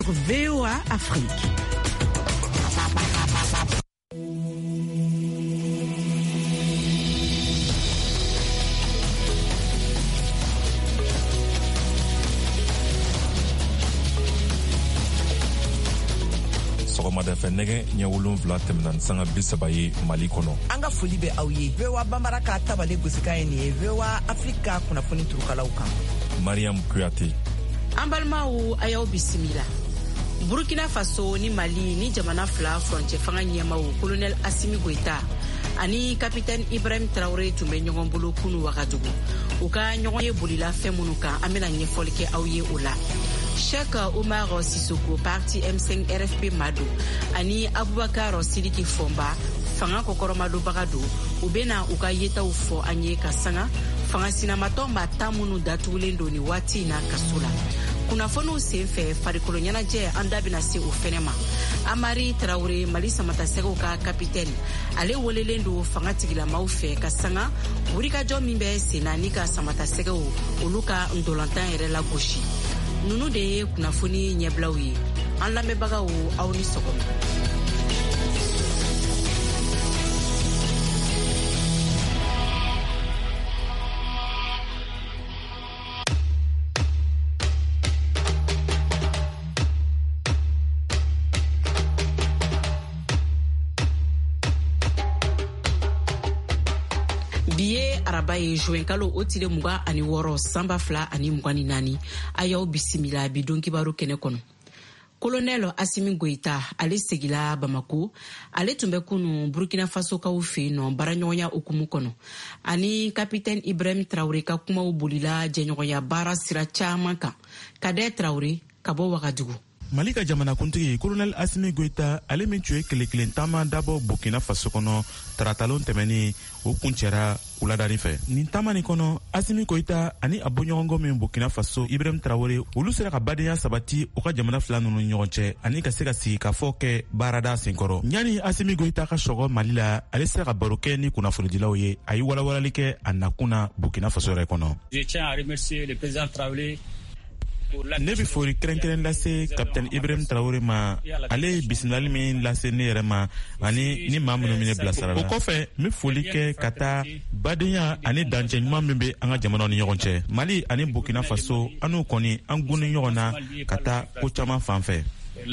VOA Afrique. Sɔgɔmada fɛ nɛgɛ ɲɛ 7 tɛmɛna sanga 30 ye Mali kɔnɔ. An ka foli bɛ aw ye. VOA Bambara ka tabale gosika ye nin ye VOA Afrique kunnafoni turukalaw kan. Mariam Kuyate. An balimaw a y'aw bisimila. Burkina Faso ni Mali ni jamana fila frontière fanga ɲɛmaw colonel Assimi Goïta ani capitaine Ibrahim Traoré tun bɛ ɲɔgɔn bolo kunu wagadugu. U ka ɲɔgɔn ye bolila fɛn minnu kan an bɛna ɲɛfɔli kɛ aw ye o la. Cheikh Oumar Sissoko parti M5 RFP Mado ani Abubakar Sidiki Fomba fanga kɔkɔrɔmadobaga don u bɛna u ka yetaw fɔ an ye ka sanga fanga sinamatɔ ma ta minnu datugulen don ni waati na kaso la. Kunnafoniw senfɛ farikolo ɲɛnajɛ an da bɛna se o fɛnɛ ma. Amari Traoré Mali samatasɛgɛw ka capitaine ale welelen don fanga tigilamaw fɛ ka sanga wulikajɔ min bɛ senna ni ka samatasɛgɛw olu ka ndolantan yɛrɛ lagosi. Nunu de ye kunnafoni ɲɛbilaw ye. An lamɛnbagaw aw ni sɔgɔma. Araba ye juin kalo o tile 26 sanba 2024 a y'aw bisimila bi don kibaru kɛnɛ kɔnɔ. Colonel Assimi Goïta ale segila Bamako ale tun bɛ kunu Burkina Faso kaw fɛ yen baaraɲɔgɔnya okumu kɔnɔ ani capitaine Ibrahim Traoré ka kumaw bolila jɛɲɔgɔnya baara sira caman kan. Kadet Traoré ka bɔ Wagadugu. Mali ka jamanakuntigi Colonel Assimi Goïta ale min tun ye kelen taama dabɔ Burkina Faso kɔnɔ taratalon tɛmɛni o kuncɛra wuladani fɛ. Nin taama nin kɔnɔ Assimi Goïta ani a bɔɲɔgɔnkɔ min Burkina Faso Ibrahim Traoré olu sera ka badenya sabati u ka jamana fila ninnu ɲɔgɔn cɛ ani ka se ka sigi ka fɔ kɛ baarada senkɔrɔ. Ɲani Assimi Goïta ka sɔgɔ Mali la ale sera ka baro kɛ ni kunnafonidilaw ye a ye walawalali kɛ a nakun Burkina Faso yɛrɛ kɔnɔ. Je tiens à remercier le président Traoré. Ne bɛ foli kɛrɛnkɛrɛn lase capitaine Ibrahim Traoré ma ale ye bisimilali min lase ne yɛrɛ ma ani ni maa minnu minɛ bilasirala. O kɔfɛ n bɛ foli kɛ ka taa badenya ani dancɛ ɲuman min bɛ an ka jamanaw ni ɲɔgɔn cɛ. Mali ani Burkina Faso an n'u kɔni an gunnen ɲɔgɔn na ka taa ko caman fan fɛ.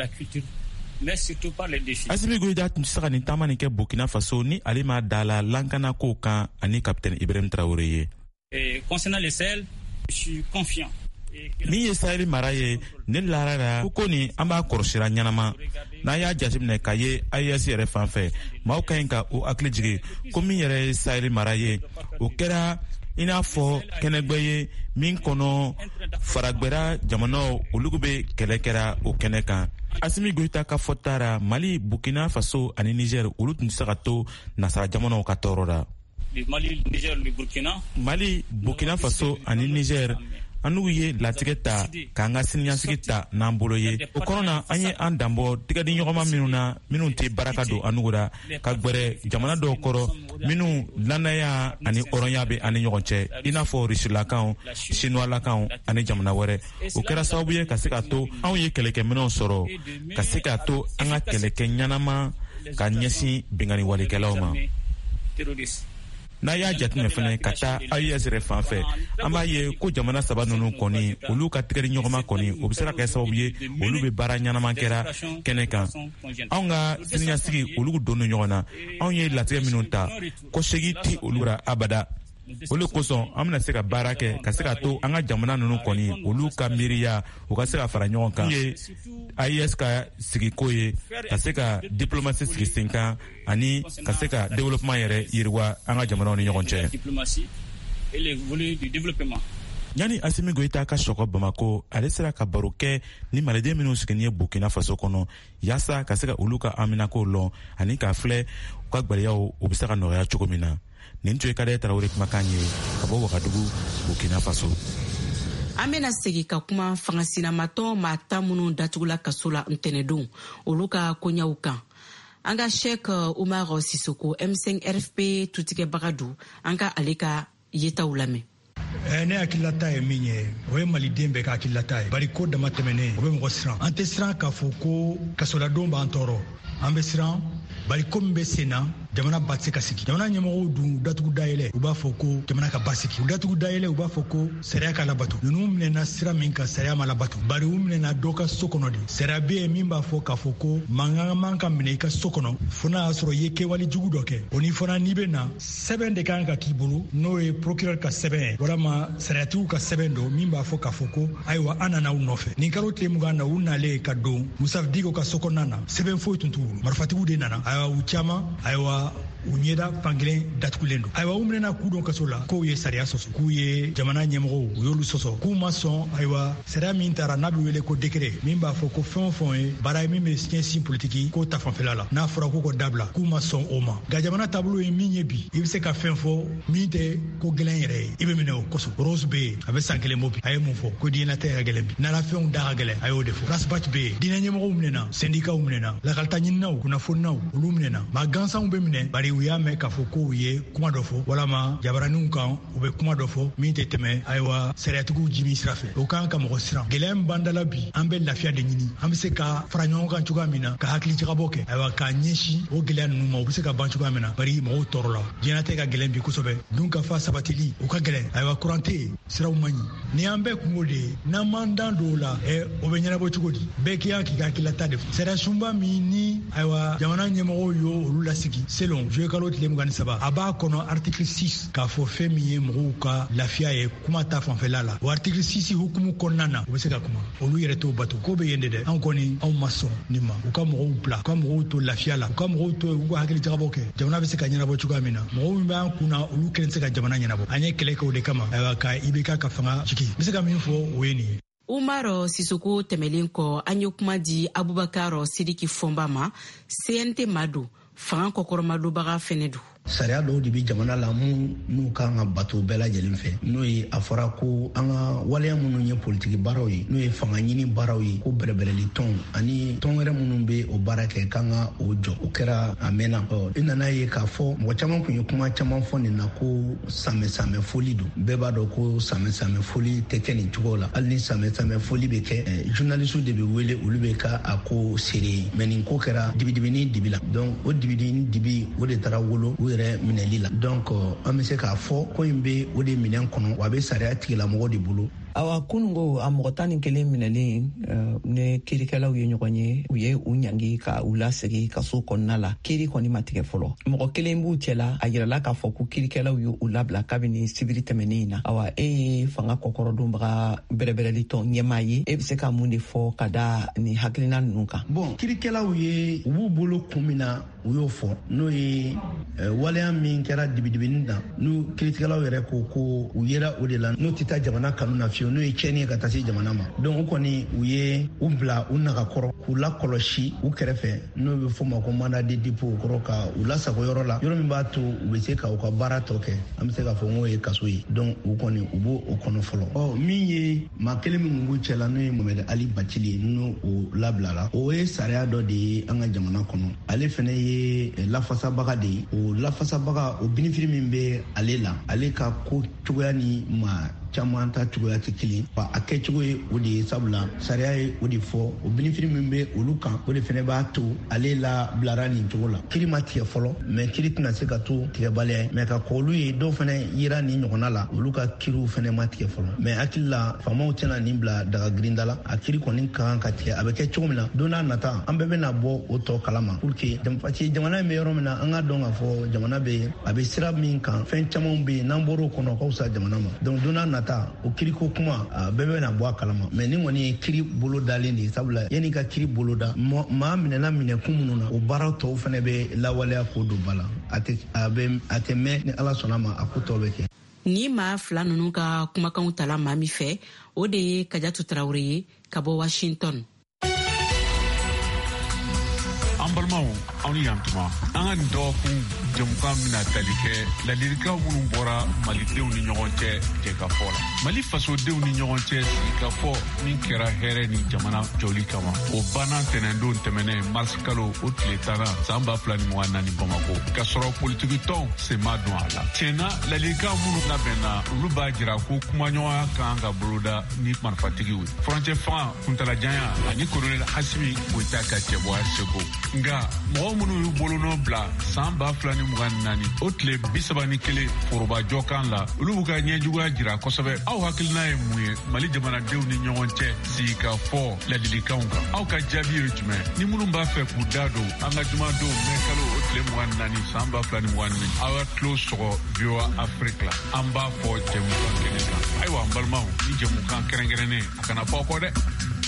Assimi Goïta tun tɛ se ka nin taama nin kɛ Burkina Faso ni ale ma da la lankana kow kan ani capitaine Ibrahim Traoré ye. Concernant les Sahel, je suis confiant. Min ye Sahel mara ye ne larara ko ni an b'a kɔrɔsira ɲɛnama n'a y'a jateminɛ ka ye AES yɛrɛ fan fɛ maaw ka ɲi ka o hakili jigi ko min yɛrɛ ye Sahel mara ye o kɛra i n'a fɔ kɛnɛgbɛ ye min kɔnɔ faragbɛra jamanaw olu bɛ kɛlɛ kɛra o kɛnɛ kan. Assimi Goïta ka fɔta ra Mali, Burkina Faso ani Niger olu tun tɛ se ka to nasara jamanaw ka tɔɔrɔ la. Mali, Burkina Faso ani Niger an n'u ye latigɛ ta k'an ka siniɲɛsigi ta n'an bolo ye. O kɔnɔ na an ye an danbɔ tigɛdi ɲɔgɔnma minnu na minnu tɛ baraka don an nugu la ka gwɛrɛ jamana dɔw kɔrɔ minnu lannaya ani hɔrɔnya bɛ an ni ɲɔgɔn cɛ i n'a fɔ Rusilakaw, Sinuwalakaw ani jamana wɛrɛ. O kɛra sababu ye ka se ka to anw ye kɛlɛkɛminɛw sɔrɔ ka se ka to an ka kɛlɛkɛ ɲɛnama ka ɲɛsin bingani walikɛlaw ma. N'a y'a jateminɛ fana ka taa AES yɛrɛ fan fɛ an b'a ye ko jamana saba ninnu kɔni olu ka tigɛdi ɲɔgɔnma kɔni o bɛ se ka kɛ sababu ye olu bɛ baara ɲɛnama kɛra kɛnɛ kan. Anw ka siniɲɛsigi olu don ɲɔgɔn na anw ye latigɛ minnu ta kɔsegi tɛ olu la abada. O de kosɔn an bɛna se ka baara kɛ ka se ka to an ka jamana ninnu kɔni olu ka miiriya u ka se ka fara ɲɔgɔn kan. Ye AES ka sigiko ye ka se ka diplomasi sigi sen kan ani ka se ka développement yɛrɛ yiriwa an ka jamanaw ni ɲɔgɔn cɛ. Yani Assimi Goïta ka sɔgɔ Bamako ale sera ka baro kɛ ni maliden minnu sigini ye Burkina Faso kɔnɔ yaasa ka se ka olu ka aminako lɔn ani ka filɛ u ka gwɛlɛyaw u bɛ se ka nɔgɔya cogo min na. Nin tun ye Kadet Traoré kumakan ye ka bɔ Wagadugu, Burkina Faso. An bɛna segi ka kuma fangasinamatɔ maa ta minnu datugula kaso la ntɛnɛdon olu ka koɲaw kan. An ka Cheikh Oumar Sissoko M5 RFP tutigɛbaga don an ka ale ka yetaw lamɛn. ne hakilata ye min ye o ye maliden bɛɛ ka hakilata ye bari ko dama tɛmɛnen o bɛ mɔgɔ siran an tɛ siran k'a fɔ ko kasoladenw b'an tɔɔrɔ an bɛ siran bari ko min bɛ sen na jamana ba se ka sigi jamana ɲɛmɔgɔw dun datugu dayɛlɛ u b'a fɔ ko jamana ka ba sigi u datugu dayɛlɛ u b'a fɔ ko sariya ka labato ninnu minɛna sira min ka sariya ma labato bari u minɛna dɔ ka so kɔnɔ de sariya bɛ yen min b'a fɔ k'a fɔ ko mankan man ka minɛ i ka so kɔnɔ fo n'a y'a sɔrɔ i ye kɛwale jugu dɔ kɛ o ni fana n'i bɛ na sɛbɛn de kan ka k'i bolo n'o ye procureur ka sɛbɛn ye walama sariyatigiw ka sɛbɛn don min b'a fɔ k'a fɔ ko ayiwa an nana u nɔfɛ nin kalo tile mugan na u nalen ka don Musa Diko ka so kɔnɔna na sɛbɛn foyi tun t'u bolo marifatigiw de nana ayiwa u caman ayiwa u ɲɛda fankelen datugulen don ayiwa u minɛna k'u don kaso la k'u ye sariya sɔsɔ k'u ye jamana ɲɛmɔgɔw u y'olu sɔsɔ k'u ma sɔn ayiwa sariya min taara n'a bɛ wele ko décret min b'a fɔ ko fɛn o fɛn ye baara ye min bɛ ɲɛsin politiki k'o ta fanfɛla la n'a fɔra k'u ka dabila k'u ma sɔn o ma nka jamana taabolo ye min ye bi i bɛ se ka fɛn fɔ min tɛ ko gɛlɛn yɛrɛ ye i bɛ minɛ o kosɔn Rose bɛ yen a bɛ san 1 bɔ bi a ye mun fɔ ko diɲɛlatigɛ ka gɛlɛn bi n'alafɛnw da ka gɛlɛn a y'o de fɔ Rasbat bɛ yen diinɛ ɲɛmɔgɔw minɛna sendikaw minɛna lakalita ɲininaw kunnafoninaw olu minɛna maa gansanw bɛ minɛ bari u y'a mɛn k'a fɔ ko u ye kuma dɔ fɔ walama jabaraninw kan u bɛ kuma dɔ fɔ min tɛ tɛmɛ ayiwa sariyatigiw jimi sira fɛ o kan ka mɔgɔ siran gɛlɛya min b'an dala bi an bɛ lafiya de ɲini an bɛ se ka fara ɲɔgɔn kan cogoya min na ka hakili jagabɔ kɛ ayiwa k'a ɲɛsin o gɛlɛya ninnu ma u bɛ se ka ban cogoya min na bari mɔgɔw tɔɔrɔ la diɲɛnatigɛ ka gɛlɛn bi kosɛbɛ dun ka fa sabatili u ka gɛlɛn ayiwa courant tɛ yen siraw man ɲi ni an bɛɛ kungo de ye n'an m'an dan don o la o bɛ ɲɛnabɔ cogo di bɛɛ k'i k'i ka hakililata de fɔ sariya sunba min ni ayiwa jamana ɲɛmɔgɔw y'o olu lasigi selon juillet kalo tile 23 a b'a kɔnɔ article 6 k'a fɔ fɛn min ye mɔgɔw ka lafiya ye kuma ta fanfɛla la o article 6 hukumu kɔnɔna na u bɛ se ka kuma olu yɛrɛ t'o bato ko bɛ yen de dɛ anw kɔni anw ma sɔn nin ma u ka mɔgɔw bila u ka mɔgɔw to lafiya la u ka mɔgɔw to u ka hakili jagabɔ kɛ jamana bɛ se ka ɲɛnabɔ cogoya min na mɔgɔw min b'an kun na olu kelen tɛ se ka jamana ɲɛnabɔ an ye kɛlɛ kɛ o de kama ayiwa ka IBK ka fanga jigi n bɛ se ka min fɔ o ye nin ye Umaro Sisoko tɛmɛlen kɔ an ye kuma di Abubakar Sidiki Fɔnba ma CNT Madu fanga kɔkɔrɔmadobaga fɛnɛ don sariya dɔw de bɛ jamana la n'u kan ka bato bɛɛ lajɛlen fɛ n'o ye a fɔra ko an ka waleya minnu ye politiki baaraw ye n'o ye fanga ɲini baaraw ye ko bɛrɛbɛrɛli tɔn ani tɔn wɛrɛ minnu bɛ o baara kɛ kan ka o jɔ o kɛra a mɛnna i nana ye k'a fɔ mɔgɔ caman tun ye kuma caman fɔ nin na ko samɛ foli don bɛɛ b'a dɔn ko samɛ foli tɛ kɛ nin cogo la hali ni samɛ foli bɛ kɛ journaliste de bɛ wele olu bɛ ka a ko seere mɛ nin ko kɛra dibidibini dibi la donc o dibidibini dibi o de taara wolo minɛli la donc an bɛ se k'a fɔ ko in bɛ o de minɛn kɔnɔ wa a bɛ sariya tigilamɔgɔ de bolo awa kunungo a mɔgɔ 11 minɛlen ne kirikɛlaw ye ɲɔgɔn ye u ye u ɲangi ka u lasegi kaso kɔnɔna la kiri kɔni ma tigɛ fɔlɔ mɔgɔ kelen b'u cɛla a yirala k'a fɔ ko kirikɛlaw ye u labila kabini sibiri tɛmɛnen in na awa e ye fanga kɔkɔrɔdonbaga bɛrɛbɛrɛli tɔn ɲɛmaa ye e bɛ se ka mun de fɔ ka da ni hakilina ninnu kan bon kirikɛlaw ye u b'u bolo kun min na u y'o fɔ n'o ye waleya min kɛra dibidibini na n'u kirikɛlaw yɛrɛ ko u yera o de la n'o tɛ taa jamana kanu na fiyewu n'o ye tiɲɛni ye ka taa se jamana ma donc o kɔni u ye u bila u nagakɔrɔ k'u lakɔlɔsi u kɛrɛfɛ n'o bɛ fɔ ma ko mandat de dépôt kɔrɔ ka u lasago yɔrɔ la yɔrɔ min b'a to u bɛ se ka u ka baara tɔ kɛ an bɛ se k'a fɔ n'o ye kaso ye donc u kɔni u b'o o kɔnɔ fɔlɔ min ye maa kelen min b'u cɛla n'o ye Mohamed Ali Bacili n'o o labilala o ye sariya dɔ de ye an ka jamana kɔnɔ ale fana ye lafasabaga de ye o lafasabaga o binifiri min bɛ ale la ale ka ko cogoya ni maa caman ta cogoya tɛ kelen wa a kɛcogo ye o de ye sabula sariya ye o de fɔ o binifiri min bɛ olu kan o de fana b'a to ale la bilara nin cogo la kiri ma tigɛ fɔlɔ mɛ kiri tɛna se ka to tigɛbaliya ye mɛ ka kɔ olu ye dɔw fana yera nin ɲɔgɔnna la olu ka kiriw fana ma tigɛ fɔlɔ mɛ hakili la faamaw tɛna nin bila daga girinda la a kiri kɔni ka kan ka tigɛ a bɛ kɛ cogo min na don n'a nata an bɛɛ bɛna bɔ o tɔ kalama pour que parce que jamana in bɛ yɔrɔ min na an ka dɔn k'a fɔ jamana bɛ a bɛ sira min kan fɛn camanw bɛ yen n'an bɔra o kɔnɔ ka fisa jamana ma donc don n'a nata o kiri ko kuma bɛɛ bɛna bɔ a kalama mɛ ni kɔni ye kiri bolo dalen de ye sabula yanni ka kiri bolo da maa minɛna minɛkun minnu na o baara tɔw fana bɛ lawaleya k'o don ba la a tɛ mɛn ni ala sɔnna ma a ko tɔw bɛ kɛ ni maa fila ninnu ka kumakanw tala maa min fɛ o de ye Kajatu Tarawele ye ka bɔ Washington. an balimaw Auni yantuma anga ndo ku jamuka mina talike la lirika wunu bora Mali dew ni ɲɔgɔn cɛ ka fɔ la. Mali faso dew ni ɲɔgɔn cɛ ka fɔ min kɛra hɛrɛ ni jamana jɔli kama. O bana tɛnɛndon tɛmɛnɛ mars kalo o tile 10 san 2024 Bamako. Ka sɔrɔ politiki tɔn sen ma don a la. Tiɲɛna la lirika minnu labɛnna olu b'a jira ko kumaɲɔgɔnya kan ka boloda ni marifatigiw ye. Furancɛ fanga kuntalajanya ani kolonɛli Asimi Goyita ka cɛbɔya seko. Nga mɔgɔ minnu y'u bolonɔ bila san 2024 o tile 31 forobajɔ kan la olu b'u ka ɲɛjuguya jira kosɛbɛ. Aw hakilina ye mun ye Mali jamanadenw ni ɲɔgɔn cɛ sigi ka fɔ ladilikanw kan? Aw ka jaabi ye jumɛn? Ni minnu b'a fɛ k'u da don an ka jumadenw mɛn kalo o tile 24 san 2024 aw ka tulo sɔgɔ VOA Afrique la. An b'a fɔ jɛmukan kɛnɛ kan. Ayiwa an balimaw ni jɛmukan kɛrɛnkɛrɛnnen a kana fɔ kɔ dɛ.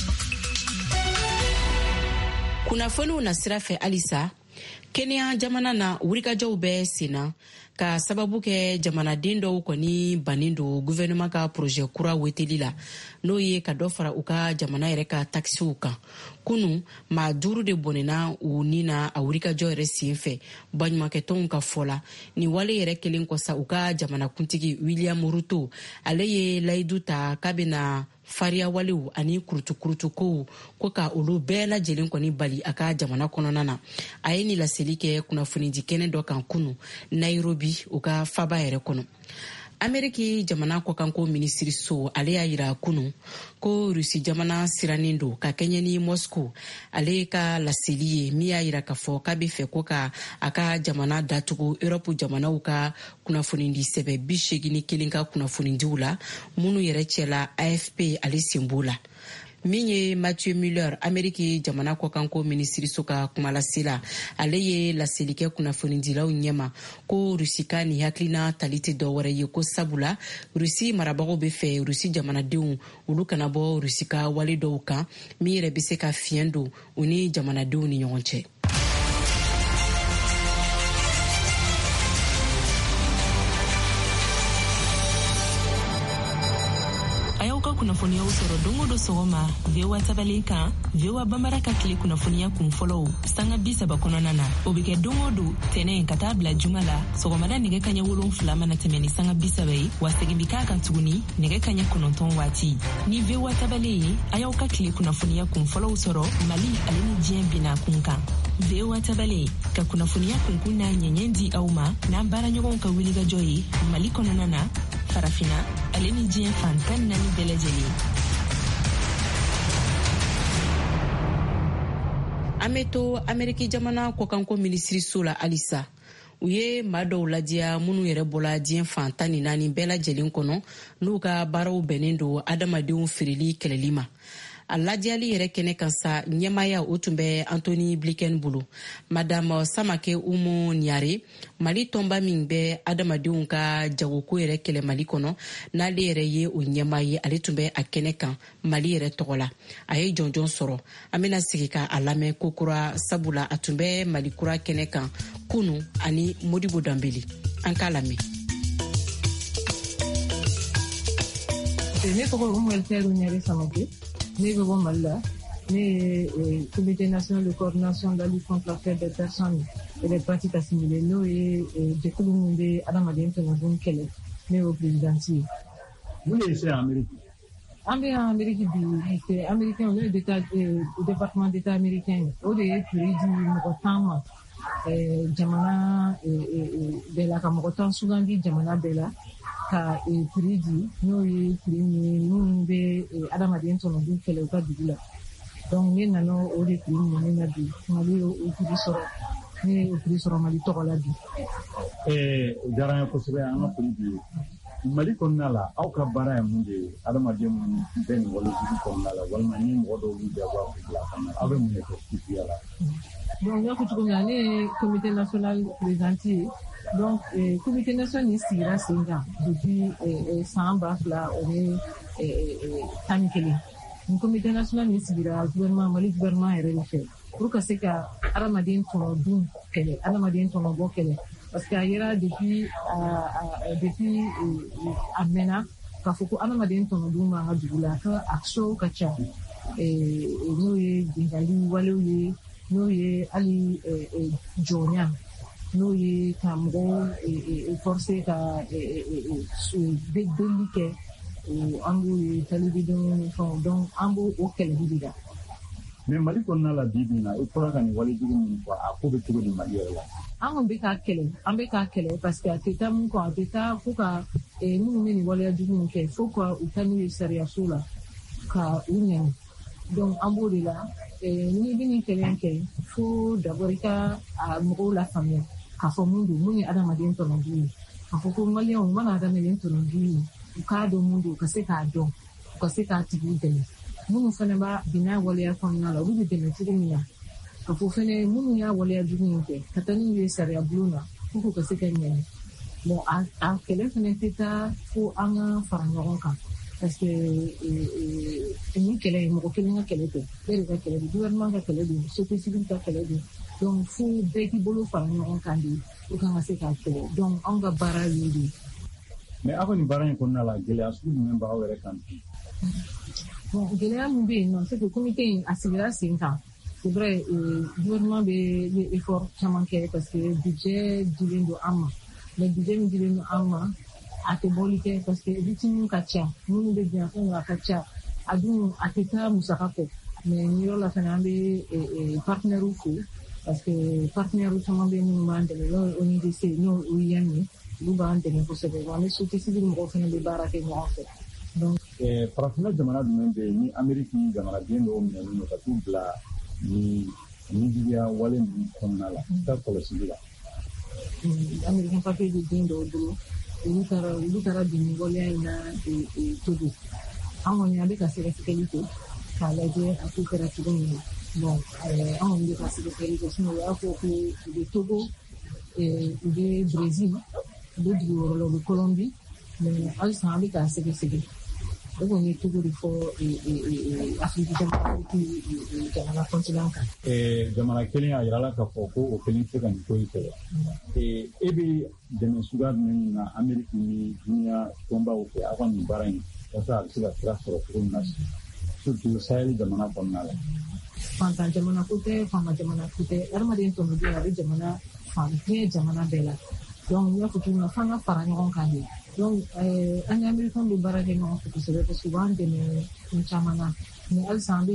Kunnafoniw na sira fɛ halisa Kenya jamana na wurikajɔw bɛ senna ka sababu kɛ jamanaden dɔw kɔni bannen do gouvernement ka projet kura weteli la n'o ye ka dɔ fara u ka jamana yɛrɛ ka taxiw kan. Kunu maa 5 de bɔnɛna u ni na a wurikajɔ yɛrɛ sen fɛ baɲumankɛtɔnw ka fɔ la. Ni wale yɛrɛ kelen kɔsa u ka jamanakuntigi William Ruto ale ye layidu ta k'a bɛna fariya walew ani kurutukurutukow ko ka olu bɛɛ lajɛlen kɔni bali a ka jamana kɔnɔna na. A ye ni laseli kɛ kunnafonidi kɛnɛ dɔ kan kunu Nairobi u ka faba yɛrɛ kɔnɔ. Ameriki jamana kɔkanko minisiriso ale y'a yira kunu ko Rusi jamana siranin do ka kɛɲɛ ni Moscow. Ale ka laseli ye min y'a yira k'a fɔ k'a bɛ fɛ ko ka a ka jamana datugu Europe jamanaw ka kunnafonidi sɛbɛ 81 ka kunnafonidiw la minnu yɛrɛ cɛla AFP ale sen b'o la. Min ye Matthew Miller Ameriki jamana kɔkanko minisiriso ka kumalasela ale ye laselikɛ kunnafonidilaw ɲɛma ko Rusi ka ni hakilina tali tɛ dɔwɛrɛ ye ko sabula Rusi marabagaw bɛ fɛ Rusi jamanadenw olu kana bɔ Rusi ka wale dɔw kan min yɛrɛ bɛ se ka fiɲɛ don u ni jamanadenw ni ɲɔgɔn cɛ. Kunnafoniyaw sɔrɔ dongo do sɔgɔma VOA tabalen kan VOA Bambara ka tile kunnafoniya kun fɔlɔw sanga 30 kɔnɔna na o bɛ kɛ dongo do tɛnɛ ka taa bila juma la sɔgɔmada nɛgɛ kaɲɛ 7 mana tɛmɛ ni sanga 30 ye wa segin bi k'a kan tuguni nɛgɛ kaɲɛ 9 waati. Ni VOA tabalen ye a y'aw ka tile kunnafoniya kun fɔlɔw sɔrɔ Mali ale ni diɲɛ bina kun kan. VOA tabalen ka kunnafoniya kunkun n'a ɲɛɲɛ di aw ma n'an baaraɲɔgɔnw ka wulikajɔ ye Mali kɔnɔna na farafina ale ni diɲɛ fan 14 bɛɛ lajɛlen. An bɛ to Ameriki jamana kɔkanko minisiriso la halisa. U ye maa dɔw ladiya minnu yɛrɛ bɔla diɲɛ fan 14 bɛɛ lajɛlen kɔnɔ n'u ka baaraw bɛnnen do adamadenw feereli kɛlɛli ma. A ladiyali yɛrɛ kɛnɛ kan sa ɲɛmaya o tun bɛ Anthony Blinken bolo. Madame Samake Umu Niare Mali tɔnba min bɛ adamadenw ka jagoko yɛrɛ kɛlɛ Mali kɔnɔ n'ale yɛrɛ ye o ɲɛma ye ale tun bɛ a kɛnɛ kan Mali yɛrɛ tɔgɔ la. A ye jɔnjɔn sɔrɔ. An bɛna sigi ka a lamɛn kokura sabula a tun bɛ Mali kura kɛnɛ kan kunu ani Modibo Dambeli. An k'a lamɛn. Ne tɔgɔ Umu Niare Samake. Ne bɛ bɔ Mali la, ne ye Comité national de coordination de la lutte contre la traite des personnes et des pratiques assimilées n'o ye jɛkulu min bɛ adamaden tɔɲɔgɔnw kɛlɛ ne y'o présidente ye. Mun de ye se Amérique? An bɛ yan Amérique bi américain n'o ye département d'état américain o de ye prix di mɔgɔ 10 ma jamana bɛɛ la ka mɔgɔ 10 sugandi jamana bɛɛ la. Ka prix di n'o ye prix minnu bɛ adamaden tɔnɔdun kɛlɛ u ka dugu la. Donc ne nana o de prix minɛ na bi Mali y'o prix sɔrɔ ne ye o prix sɔrɔ Mali tɔgɔ la bi. O diyara n ye kosɛbɛ an ka foli bi Mali kɔnɔna la aw ka baara ye mun de ye adamaden minnu bɛ nin walejugu kɔnɔna la walima ni mɔgɔ dɔw y'u jaabi aw bila fana aw bɛ mun de kɛ kiisiya la. Donc n y'a fɔ cogo min na ne ye comité national présidente ye. Donc, comité national ni sigira sen kan depuis san 2011. Ni comité national ni sigira Mali gouvernement yɛrɛ de fɛ pour ka se ka adamaden tɔnɔdun kɛlɛ, adamaden tɔnɔbɔ kɛlɛ. Parce que a yera depuis a mɛnna k'a fɔ ko adamaden tɔnɔdun b'an ka dugu la ka actions ka ca. N'o ye bingali walew ye n'o ye hali jɔnya n'o ye ka mɔgɔw forcer ka delili kɛ an b'o ye télévision ni fɛnw donc an b'o kɛlɛli de la. mais Mali kɔnɔna la bi bi in na i fɔra ka nin walejugu min fɔ a ko bɛ cogo di Mali yɛrɛ la. an kɔni bɛ k'a kɛlɛ parce que a tɛ taa mun kɔ a tɛ taa fo ka minnu bɛ nin waleyajugu min kɛ fo ka u taa n'u ye sariyaso la ka u ɲangi donc an b'o de la n'i bɛ nin kɛlɛ kɛ fo d'abord i ka mɔgɔw la faamuya k'a fɔ mun ye adamaden tɔnɔju ye k'a fɔ ko maliyɛnw u mana adamaden tɔnɔju ye u k'a dɔn mun don u ka se k'a dɔn u ka se k'a tigiw dɛmɛ minnu fana b'a binna waleya kɔnɔna la olu bɛ dɛmɛ cogo min na ka fɔ fana minnu y'a waleyajugu in kɛ ka taa n'u ye sariya bulon na pour que ka se ka ɲɛni bon a kɛlɛ fana tɛ taa fo an ka fara ɲɔgɔn kan parce que ni kɛlɛ ye mɔgɔ kelen ka kɛlɛ tɛ bɛɛ de ka kɛlɛ don gouvernement ka kɛlɛ don société civile ka kɛlɛ don donc fo bɛɛ k'i bolo fara ɲɔgɔn kan de pour que an ka se k'a kɛlɛ donc anw ka baara ye de. mais aw ka nin baara in kɔnɔna la gɛlɛya sugu jumɛn b'aw yɛrɛ kan bi. bon gɛlɛya min bɛ yen nɔ c'est que comité in a sigira sen kan c'est vrai gouvernement bɛ effort caman kɛ parce que budget dilen don an ma mais budget min dilen don an ma a tɛ bɔli kɛ parce que victime ka ca minnu bɛ diɲɛ fɛn a ka ca a dun a tɛ taa musaka kɔ mais ni yɔrɔ la fana an bɛ partenaires fo parce que partenaires caman bɛ minnu b'an dɛmɛ n'o ye ONUDC n'o ye OIM ye olu b'an dɛmɛ kosɛbɛ wa an bɛ société civile mɔgɔw fana bɛ baara kɛ ɲɔgɔn fɛ donc. farafinna jamana jumɛn bɛ yen ni Ameriki jamanaden dɔw minɛnen don ka t'u bila ni juguya wale ninnu kɔnɔna la ka kɔlɔsili la. Amerikɛn papier bɛ den dɔw bolo olu taara bin nin waleya in na Togo an kɔni an bɛ ka sɛgɛsɛgɛli kɛ k'a lajɛ a ko kɛra cogo min na bon an kɔni bɛ ka sɛgɛsɛgɛli kɛ sinon u y'a fɔ ko u bɛ Togo u bɛ Brésil u bɛ dugu wɛrɛ la u bɛ Colombie mais halisa an bɛ k'a sɛgɛsɛgɛ o kɔni ye Togo de fɔ Afiriki jamana continent kan. jamana kelen y'a yira la k'a fɔ ko o kelen tɛ ka nin ko in kɛlɛ e bɛ dɛmɛ suguya jumɛn na Ameriki ni duniya tɔnbaw fɛ aw ka nin baara in walasa a bɛ se ka sira sɔrɔ cogo min na surtout Sahel jamana kɔnɔna la. fantan jamana ko tɛ faama jamana ko tɛ adamaden tɔnɔden a bɛ diɲɛ jamana bɛɛ la donc n y'a fɔ cogo min na f'an ka fara ɲɔgɔn kan de donc an ni Amerikɛnw bɛ baara kɛ ɲɔgɔn fɛ kosɛbɛ parce que u b'an dɛmɛ fɛn caman na mais halisa an bɛ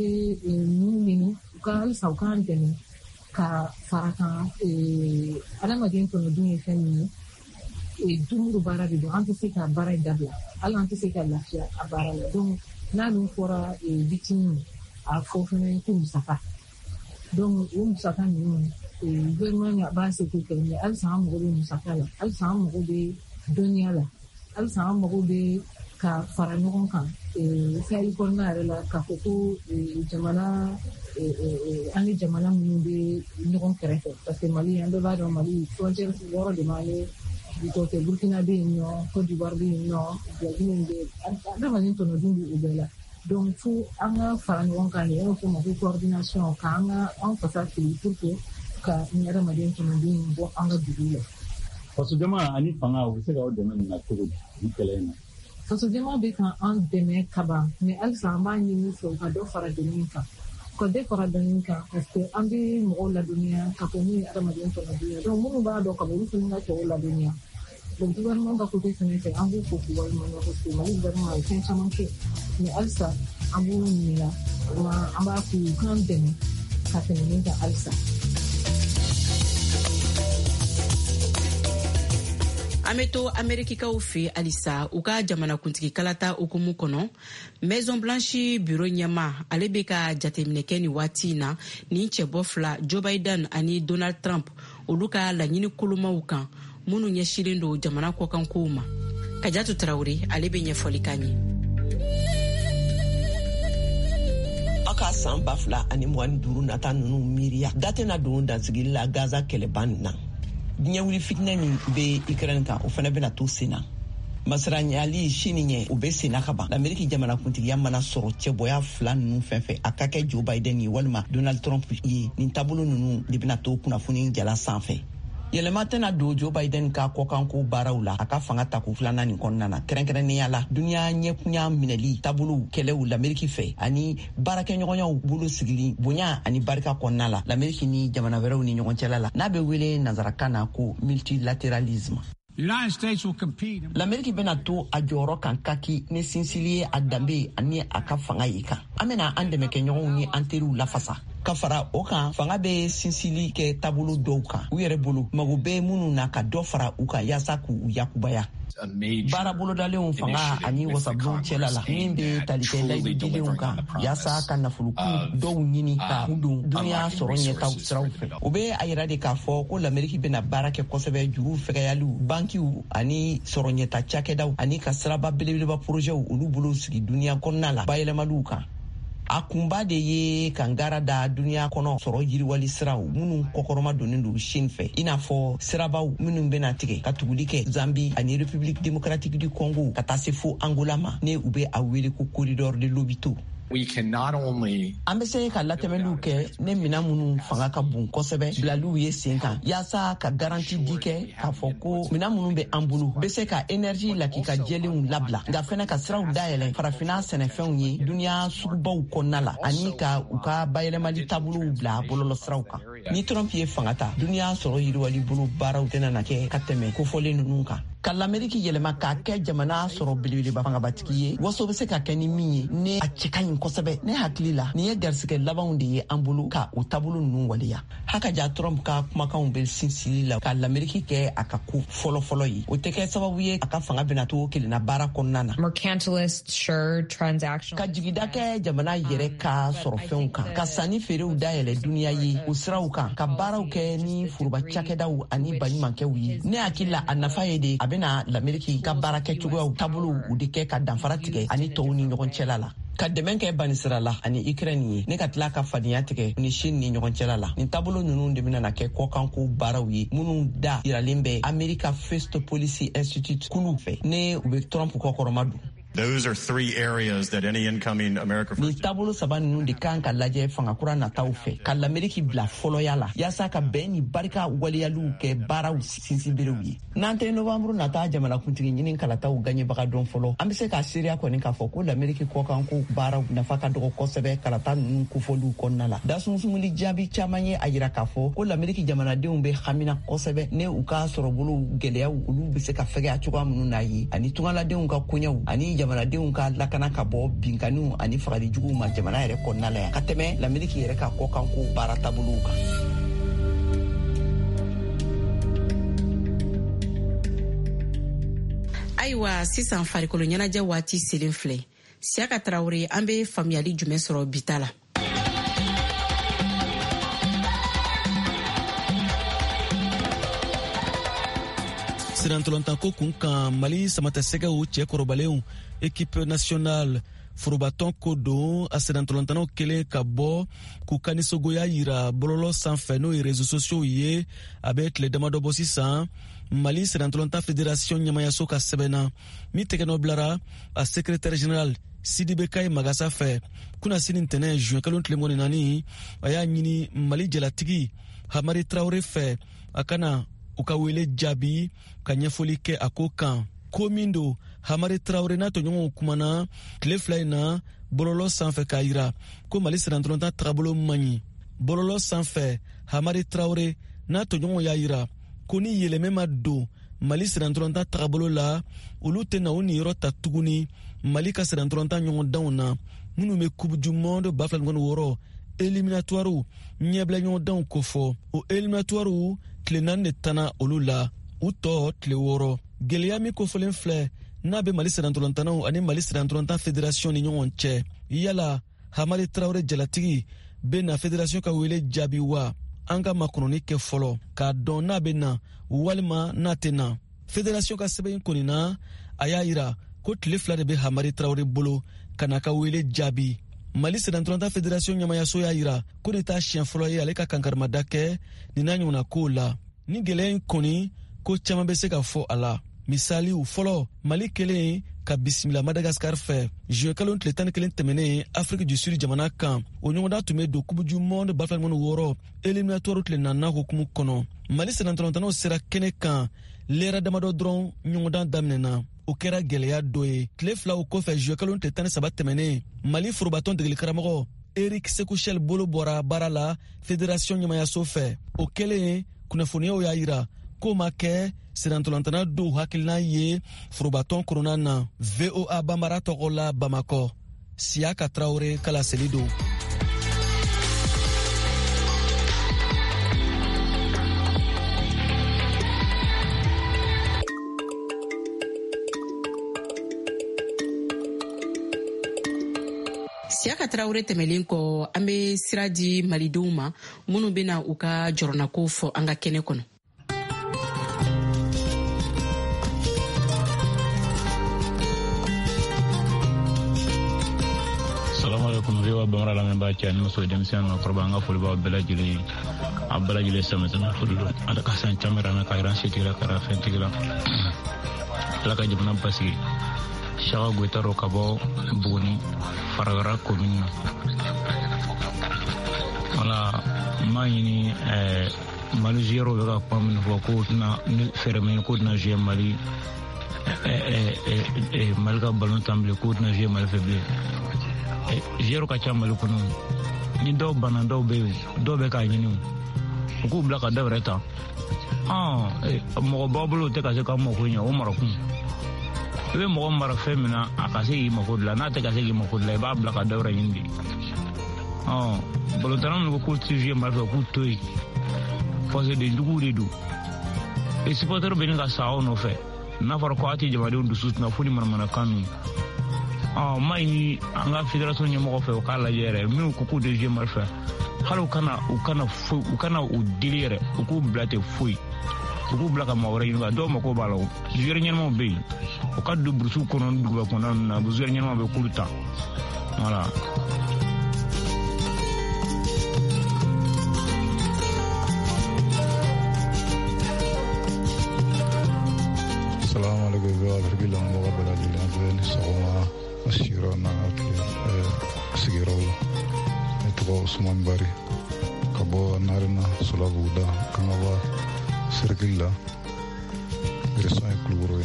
mun ɲini halisa u k'an dɛmɛ ka fara kan adamaden tɔnɔdun ye fɛn min ye dumuni baara de don an tɛ se ka baara in dabila hali an tɛ se ka lafiya a baara la donc n'a dun fɔra victime a fɔ fɛnɛ ko musaka donc o musaka ninnu gouvernement b'a se k'o kɛ mais halisa an mago bɛ musaka la halisa an mago bɛ dɔnniya la halisa an mago bɛ ka fara ɲɔgɔn kan Sahel kɔnɔna yɛrɛ la k'a fɔ ko jamana an ni jamana minnu bɛ ɲɔgɔn kɛrɛfɛ parce que Mali an bɛɛ b'a dɔn Mali frontière wɔɔrɔ de b'an ni Côte Burkina bɛ yen nɔ Côte d'Ivoire bɛ yen nɔ Guinée bɛ adamaden tɔnɔdun bɛ o bɛɛ la donc fo an ka fara ɲɔgɔn kan de an b'a fɔ o ma ko coordination k'an fasa fili pour que ka ni adamaden tɔnɔdun in bɔ an ka dugu la. faso jama ani fanga u bɛ se ka aw dɛmɛ nin na cogo di ni kɛlɛ in na. faso jama bɛ ka an dɛmɛ ka ban mais halisa an b'a ɲini fɛ u ka dɔ fara dɛmɛ in kan ka dɔ fara dɛmɛ in kan parce que an bɛ mɔgɔw ladɔnniya ka fɔ min ye adamaden tɔnɔdun ye donc minnu b'a dɔn ka bɔ olu fana ka cɛw ladɔnniya donc gouvernement ka côté fɛnɛ fɛ an b'u fo k'u waleɲuman parce que Mali gouvernement a ye fɛn caman kɛ mais halisa an b'u ɲininka an b'a fɔ u k'an dɛmɛ ka tɛmɛ min kan halisa. an bɛ to amerikikaw fɛ halisa u ka jamanakuntigi kalata hukumu kɔnɔ maison blanche bureau ɲɛma ale bɛ ka jateminɛ kɛ nin waati in na ni cɛbɔ fila Joe Biden ani Donald Trump olu ka laɲini kolomaw kan minnu ɲɛsilen don jamana kɔkankow ma. Kajatu Tarawele ale bɛ ɲɛfɔli k'an ye. aw ka san 2025 nata ninnu miiriya da tɛna don dansigili la Gaza kɛlɛban na. diɲɛ wuli fitinɛ min bɛ Ukraine kan o fana bɛna to sen na. masaranyali sini ɲɛ o bɛ sen na ka ban. Ameriki jamanakuntigiya mana sɔrɔ cɛbɔya fila ninnu fɛn fɛn a ka kɛ Joe Biden ye walima Donald Trump ye nin taabolo ninnu de bɛna to kunnafoni jala sanfɛ. yɛlɛma tɛna don Joe Biden ka kɔkanko baaraw la a ka fanga ta ko filanan nin kɔnɔna na kɛrɛnkɛrɛnnenya la duniya ɲɛkunya minɛli taabolow kɛlɛw l'Ameriki fɛ ani baarakɛɲɔgɔnyaw bolo sigili bonya ani barika kɔnɔna la l'Ameriki ni jamana wɛrɛw ni ɲɔgɔn cɛla la n'a bɛ wele nazarakan na ko multilateralisme. L'Amérique bena to a jɔyɔrɔ kan kaki ni sinsili ye a danbe ani a ka fanga ye kan. An bena an dɛmɛ kɛ ɲɔgɔnw ni an teriw lafasa. Ka fara o kan fanga bɛ sinsili kɛ taabolo dɔw kan. U yɛrɛ bolo mago bɛ minnu na ka dɔ fara u kan yaasa k'u yakubaya. Baara bolodalenw fanga ani wasabulon cɛla la min bɛ tali kɛ layidilenw kan yaasa ka nafoloku dɔw ɲini ka u don duniya sɔrɔ ɲɛtaw siraw fɛ. O bɛ a yira de k'a fɔ ko l'Amérique bena baara kɛ kosɛbɛ juru fɛgɛyaliw bankiw ani sɔrɔ ɲɛta cakɛdaw ani ka siraba belebeleba projɛw olu bolo sigi duniya kɔnɔna la bayɛlɛmaliw kan. A kunba de ye kangara da duniya kɔnɔ sɔrɔ yiriwali siraw minnu kɔkɔrɔma donnen don Chine fɛ i n'a fɔ sirabaw minnu bena tigɛ ka tuguli kɛ Zambie ani République démocratique du Congo ka taa se fo Angola ma ne u be a wele ko corridor de Lobito. We can not only an bɛ se ka latɛmɛliw kɛ ne mina minnu fanga ka bon kosɛbɛ bilaliw ye sen kan yaasa ka garanti di kɛ k'a fɔ ko mina minnu bɛ an bolo bɛ se ka énergie lakika jɛlenw labila nka fɛnɛ ka siraw dayɛlɛ farafina sɛnɛfɛnw ye duniya sugubaw kɔnɔna la ani ka u ka bayɛlɛmali taabolow bila bɔlɔlɔ siraw kan. Ni Trump ye fanga ta duniya sɔrɔ yiriwali bolo baaraw tɛna na kɛ ka tɛmɛ kofɔlen ninnu kan. Ka l'Amérique yɛlɛma k'a kɛ jamana sɔrɔ belebeleba fangabatigi ye waso bɛ se ka kɛ ni min ye ne a cɛ ka ɲi kosɛbɛ ne hakili la nin ye garisigɛ labanw de ye an bolo ka o taabolo ninnu waleya. Hakaja Trump ka kumakanw bɛ sinsili la ka l'Amérique kɛ a ka ko fɔlɔfɔlɔ ye o tɛ kɛ sababu ye a ka fanga bɛna to kelenna baara kɔnɔna na. Mercantilist, sure, transactional. Ka jigida kɛ jamana yɛrɛ ka sɔrɔ fɛnw kan ka sanni feerew dayɛlɛ duniya ye o siraw kan ka baaraw kɛ ni foroba cakɛdaw ani baɲumankɛw ye ne hakili la a nafa ye de a bena l'Amérique ka baara kɛ cogoyaw taabolow u de kɛ ka danfara tigɛ ani tɔw ni ɲɔgɔn cɛla la. Ka dɛmɛ kɛ banisira la ani Ukraine ye ne ka tila ka fadenya tigɛ ni Chine ni ɲɔgɔn cɛla la nin taabolo ninnu de bena na kɛ kɔkanko baaraw ye minnu da yiralen bɛ America First Policy Institute kulu fɛ ne u bɛ Trump kɔkɔrɔma don. Those are three areas that any incoming America First. Ni taabolo saba ninnu de kan ka lajɛ fangakura nataw fɛ ka l'Amérique bila fɔlɔya la yaasa ka bɛn ni barika waleyaliw kɛ baaraw sinsinberew ye. N'an tɛ novembre nata jamanakuntigi ɲini kalataw gaɲɛbaga dɔn fɔlɔ an bɛ se ka seereya kɔni k'a fɔ ko l'Amérique kɔkanko baaraw nafa ka dɔgɔ kosɛbɛ kalata ninnu kofɔliw kɔnɔna la dasumsumuli jaabi caman ye a yira k'a fɔ ko l'Amérique jamanadenw bɛ hamina kosɛbɛ ne u ka sɔrɔ bolo gɛlɛyaw olu bɛ se ka fɛgɛya cogoya minnu n'a ye ani tungaladenw ka koɲɛw ani jamanadenw ka lakana ka bɔ binkaniw ani fagali juguw ma jamana yɛrɛ kɔnɔna la yan ka tɛmɛ l'Amérique yɛrɛ ka kɔkanko baara taabolow kan. Ayiwa sisan farikolo ɲɛnajɛ waati selen filɛ Siaka Traoré an bɛ faamuyali jumɛn sɔrɔ bita la. Sirantolontanko kun kan Mali samatasɛgɛw cɛ kɔrɔbalenw équipe nationale forobatɔn ko don a sirantolɔntanaw kelen ka bɔ k'u ka nisɔngoya yira bɔlɔlɔ sanfɛ n'o ye réseaux sociaux ye a bɛ tile damadɔ bɔ sisan Mali sirantolɔntan fédération ɲɛmayaso ka sɛbɛnna min tɛgɛnɔ bilara a secrétaire général Sidibé Kaye Magasa fɛ kuna sini ntɛnɛn juin kalo tile 14 a y'a ɲini Mali jalatigi Hamari Traoré fɛ a kana u ka wele jaabi ka ɲɛfɔli kɛ a ko kan ko min do Hamari Traoré n'a tɔɲɔgɔnw kumana tile fila in na bɔlɔlɔ sanfɛ k'a yira ko Mali sirantolɔntan tagabolo man ɲi bɔlɔlɔ sanfɛ Hamari Traoré n'a tɔɲɔgɔnw y'a yira ko ni yɛlɛmɛ ma don Mali sirantolɔntan tagabolo la olu tɛna u niyɔrɔ ta tuguni Mali ka sirantolɔntan ɲɔgɔndanw na minnu bɛ coupe du monde 2026 éliminatoire ɲɛbila ɲɔgɔndanw kofɔ o éliminatoire tile 4 de tana olu la u tɔ tile 6 gɛlɛya min kofɔlen filɛ n'a bɛ Mali sirantolɔntanaw ani Mali sirantolɔntan fédération ni ɲɔgɔn cɛ yala Hamari Traoré jalatigi bɛ na fédération ka wele jaabi wa an ka makɔnɔni kɛ fɔlɔ k'a dɔn n'a bɛ na walima n'a tɛ na fédération ka sɛbɛn kɔni na a y'a yira ko tile 2 de bɛ Hamari Traoré bolo ka na ka wele jaabi Mali sirantolɔntan fédération ɲɛmayaso y'a yira ko nin t'a siɲɛ fɔlɔ ye ale ka kankarimada kɛ nin n'a ɲɔgɔnna kow la ni gɛlɛya in kɔni ko caman bɛ se ka fɔ a la misaliw fɔlɔ Mali kelen ka bisimila Madagascar fɛ juin kalo tile 11 tɛmɛnen Afrique du Sud jamana kan o ɲɔgɔnda tun bɛ don Coupe du Monde balfɛn wɔɔrɔ éliminatoire tile 4nan hukumu kɔnɔ. Mali sɛnɛntɔlɔntɔnaw sera kɛnɛ kan lera damadɔ dɔrɔn ɲɔgɔndan daminɛna. O kɛra gɛlɛya dɔ ye. Tile 2 o kɔfɛ juin kalo tile 13 tɛmɛnen Mali forobatɔn degeli karamɔgɔ Eric Sekouchel bolo bɔra baara la fédération ɲɛmayaso fɛ. O kɛlen kunnafoniyaw y'a yira k'o ma kɛ sɛnɛntɔlɔntɔna dɔw hakilina ye forobatɔn kɔnɔna na. VOA Bambara tɔgɔ la Bamakɔ. Siaka Traoré kala seli don. Siaka Traoré tɛmɛlen kɔ an bɛ sira di malidenw ma minnu bɛna u ka jɔrɔnako fɔ an ka kɛnɛ kɔnɔ. Assalamualaikum wa bamara la memba ci an muso denmisɛnnin ma kɔrɔba an ka foli b'aw bɛɛ lajɛlen a bɛɛ lajɛlen sɛmɛsɛmɛ foli don ala ka san camera na ka yiran setigira kara fɛn tigira ala ka jamana basigi Shaka Goitaro ka bɔ Buguni Faragara commune na wala ma ɲini Mali zero bɛ ka kuma min fɔ ko tɛna fɛɛrɛ min ko tɛna jouer Mali Mali ka ballon tan bilen ko tɛna jouer Mali fɛ bilen zero ka ca Mali kɔnɔ ni dɔw banna dɔw bɛ yen dɔw bɛ k'a ɲini u k'u bila ka dɔ wɛrɛ ta mɔgɔ b'aw bolo tɛ ka se k'aw mako ɲɛ o marakun i bɛ mɔgɔ mara fɛn min na a ka se k'i mako dilan n'a tɛ ka se k'i mako dilan i b'a bila ka dɔ wɛrɛ ɲini de balontanna minnu ko k'u tɛ jouer Mali fɛ k'u to yen fasodenjuguw de don supporters bɛ nin ka sa aw nɔfɛ n'a fɔra ko aw tɛ jamanadenw dusu tuna fo ni manamanakan ninnu ma ɲini an ka fédération ɲɛmɔgɔ fɛ u k'a lajɛ yɛrɛ minnu ko k'u tɛ jouer Mali fɛ hali u kana u deli yɛrɛ u k'u bila tɛ foyi u k'u bila ka maa wɛrɛ ɲini dɔw mako b'a la o joueur ɲɛnamaw bɛ yen u ka don burusiw kɔnɔ ni duguba kɔnɔna ninnu na joueur ɲɛnamaw bɛ k'olu ta voilà. Assalamualaikum warahmatullahi wabarakatuh. Sɔgɔma sigiyɔrɔ n'a sigiyɔrɔw la ne tɔgɔ Usman Bari ka bɔ Narena Solabuguda Kangaba Sirikili la région ye Kulukoro ye.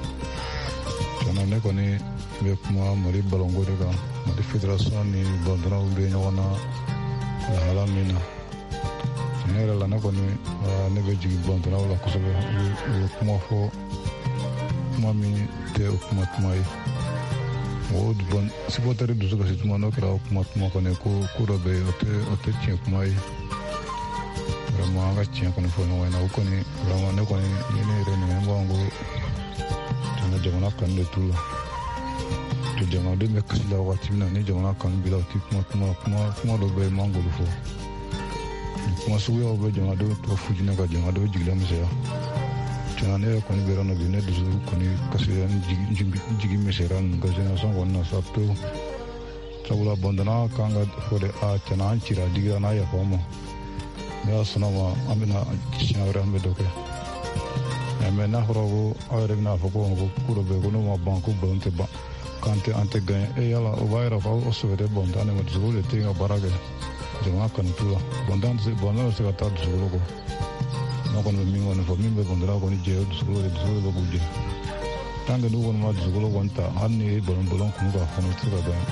Tiɲɛna ne kɔni bɛ kuma Mali balonko de kan. Mali fédération ni balontannaw bɛ ɲɔgɔn na lahala min na. Ne yɛrɛ la ne kɔni ne bɛ jigin balontannaw la kosɛbɛ u bɛ kuma fɔ kuma min tɛ o kuma ye. O supporters dusu kasi tuma n'o kɛra kuma kɔni ko dɔ bɛ yen o tɛ tiɲɛ kuma ye. Vraiment an ka tiɲɛ kɔni fɔ ɲɔgɔn ɲɛna o kɔni vraiment ne kɔni ni ne yɛrɛ nin n b'an ko jamana kanu de t'u la. To jamanaden bɛ kasi la waati min na ni jamana kanu b'i la o tɛ kuma dɔ bɛ yen man k'olu fɔ. Kuma suguyaw bɛ jamanadenw tɔgɔ fujinɛ ka jamanadenw jigila misɛnya. Tiɲɛna ne yɛrɛ kɔni bɛ yɔrɔ dɔ bi ne dusu kɔni kasira ni jigi misɛra ninnu ka génération kɔni na sa pewu. Sabula balontanna kan ka fɔ de tiɲɛna an cira a digira n'a yafa an ma. Ne y'a sɔnna ma an bɛna siɲɛ wɛrɛ an bɛ dɔ kɛ. Mais n'a fɔra ko aw yɛrɛ bɛna fɔ ko dɔ bɛ yen ko n'o ma ban ko balon tɛ ban k'an tɛ gagné yala o b'a yira k'aw sɛbɛ tɛ balontan de ma dusukolo de tɛ yen ka baara kɛ jamana kanu t'u la balontan bɛ se ka taa dusukolo kɔ. Ne kɔni bɛ min kɔni fɔ min bɛ balontanna kɔni jɛ dusukolo de bɛ k'u jɛ. Tant que n'u kɔni ma dusukolo kɔni ta hali ni ye balon kunu k'a kɔnɔ i tɛ se ka gagné.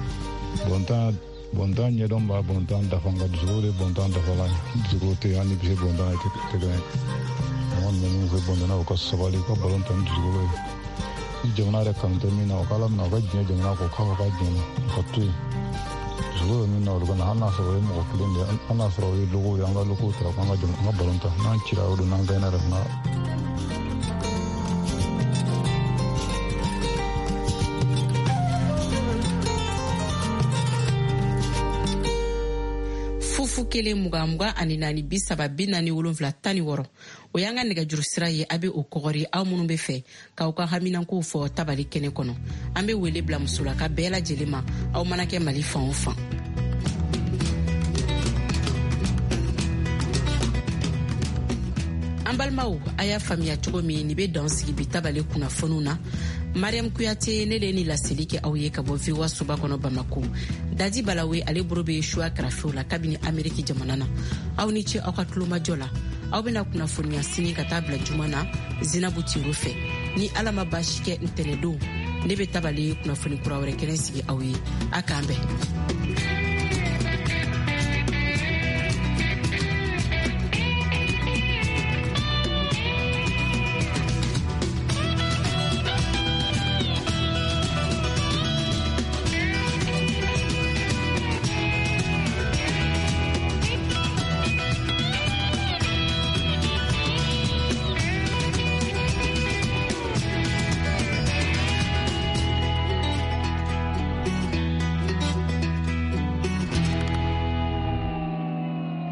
Balontan ɲɛdɔn b'a balontan dafa nka dusukolo de ye balontan dafalan ye. Dusukolo tɛ yen hali ni bɛ se balontan na i tɛ gagné. Ne kɔni bɛ min fɔ balontanna u ka sabali u ka balon ta ni dusukolo ye. Ni jamana yɛrɛ kanu tɛ min na o k'Ala minɛ u ka diɲɛ jamana kɔ k'a fɔ k'a diɲɛna u ka to yen. Dusukolo bɛ min na olu ka na hali n'a sɔrɔ o ye mɔgɔ kelen de ye hali n'a sɔrɔ o ye logo ye an ka logo ta k'an ka balon ta n'an cira o don n'an gagné yɛrɛ fana. Fufu kelen mugan ani naani 347 o y'an ka nɛgɛjuru sira ye a bɛ o kɔgɔri aw minnu bɛ fɛ k'aw ka haminankow fɔ tabali kɛnɛ kɔnɔ an bɛ wele bila musolaka bɛɛ lajɛlen ma aw mana kɛ Mali fan o fan. An balimaw a y'a faamuya cogo min nin bɛ dan sigi bi tabali kunnafoniw na Mariam Kuyate ne le ni laseli kɛ aw ye ka bɔ VOA Suba kɔnɔ Bamako. Dadi Balawe ale boro be choix krafo la kabini Ameriki jamana na. Aw ni ce aw ka tulomajɔ la. Aw bena kunnafoniya sini ka taa bila juma na Zinabu Tiro fɛ. Ni Ala ma baasi kɛ ntɛnɛdon ne be tabali kunnafoni kura wɛrɛ kɛnɛ sigi aw ye. A k'an bɛn.